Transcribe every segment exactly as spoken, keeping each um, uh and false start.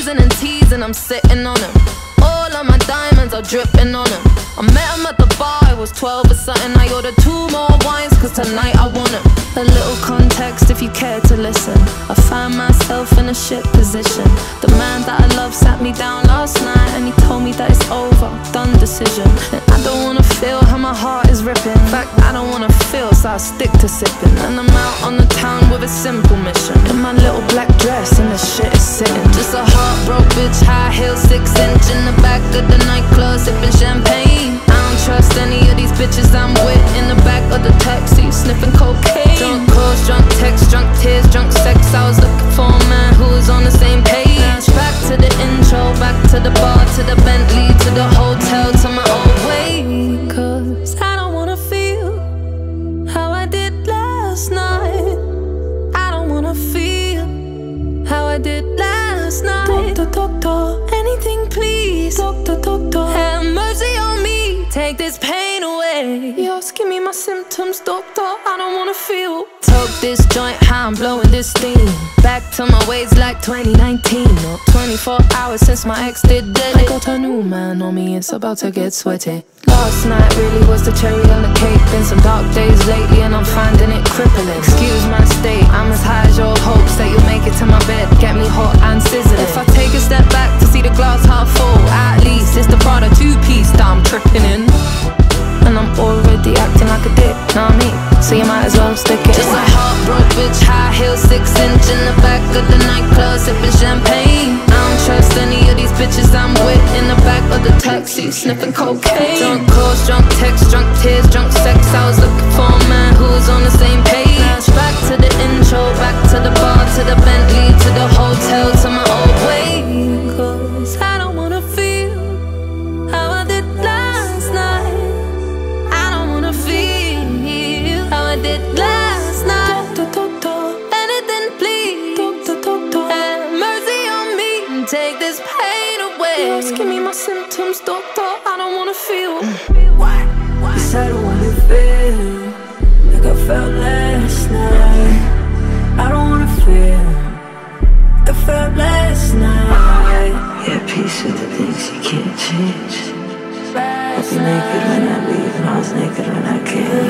teasing and teasing, I'm sitting on him. All of my diamonds are dripping on him. I met him at the bar, I was twelve or something. I ordered two more wines, cause tonight I want him. A little context if you care to listen. I found myself in a shit position. The man that I love sat me down last night and he told me that it's over, done decision. And I don't wanna feel how my heart is ripping. In fact, I don't wanna feel, so I stick to sipping. And I'm out on the town with a simple mission. In my little black dress and the shit is sitting. Just a heartbroken bitch, high heel, six inch in the back of the nightclub, sipping champagne. I don't trust any of these bitches I'm with. In the back of the taxi, sniffing cocaine. Drunk calls, drunk texts, drunk tears, drunk sex. I was looking for a man who was on the same page. Back to the intro, back to the bar, to the Bentley, to the hotel, to my old way. Cause I don't wanna feel how I did last night. I don't wanna feel how I did last night. Doctor, doctor, anything please. Doctor, doctor, have mercy on me. Take this pain away. You're asking me my symptoms, doctor, I don't wanna feel. Toke this joint, how I'm blowing this steam. Back to my ways like twenty nineteen. Or twenty-four hours since my ex did dead. I got a new man on me, it's about to get sweaty. Last night really was the cherry on the cake. Been some dark days lately and I'm finding it crippling. Excuse my state, I'm as high as your hopes that you'll make it to my bed, get me hot and sizzling. If I take a step back to see the glass half full, at least it's the Prada two-piece that I'm tripping in. And I'm already acting like a dick, know what I mean? So you might as well stick it. Just a heartbroken bitch, high heel, six inch in the back of the nightclub, sipping champagne. I don't trust any of these bitches I'm with. In the back of the taxi, sniffing cocaine. Drunk calls, drunk texts, drunk tears, drunk sex. I was looking for a man who was on the same page. Back to the intro, back to the bar, to the Bentley, to the hotel, to my old way. Cause I don't wanna feel how I did last night. I did last night. Doctor, doctor, anything please. Doctor, doctor, have mercy on me and take this pain away. You're asking me my symptoms, doctor, I don't wanna feel. Why? Why? Cause I don't wanna feel like I felt last night. I don't wanna feel like I felt last night. Yeah, peace with the things you can't change. I was naked when I leave and I was naked when I came.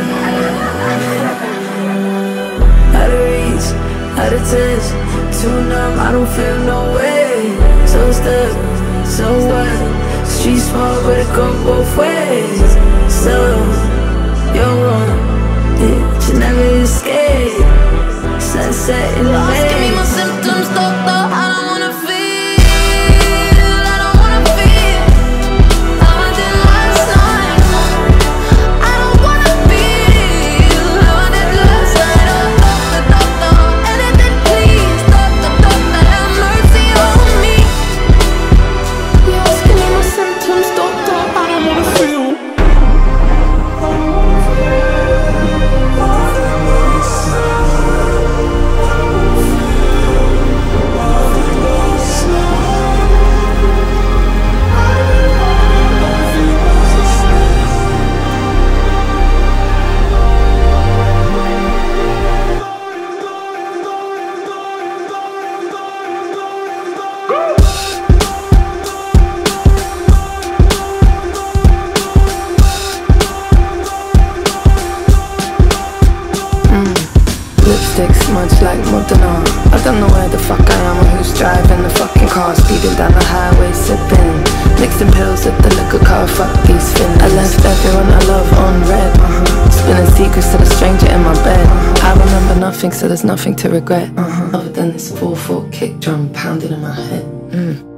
Out of reach, out of touch, too numb, I don't feel no way. So stuck, so what? Street small but it go both ways. So, you're wrong, yeah, you never escape. Sunset in the Lost, give me my symptoms, doctor, I don't wanna feel. I don't wanna feel how I did last night. I don't wanna feel how I did last night. Oh, doctor, doctor, anything please. Doctor, doctor, have mercy on me. You're asking me my symptoms, doctor, I don't wanna feel. Much like Modena, I don't know where the fuck I am or who's driving the fucking car, speeding down the highway, sipping, mixing pills at the liquor car, fuck these fins. I left everyone I love on red, uh-huh. Spilling secrets to the stranger in my bed, uh-huh. I remember nothing, so there's nothing to regret, uh-huh. Other than this four four kick drum pounding in my head. mm.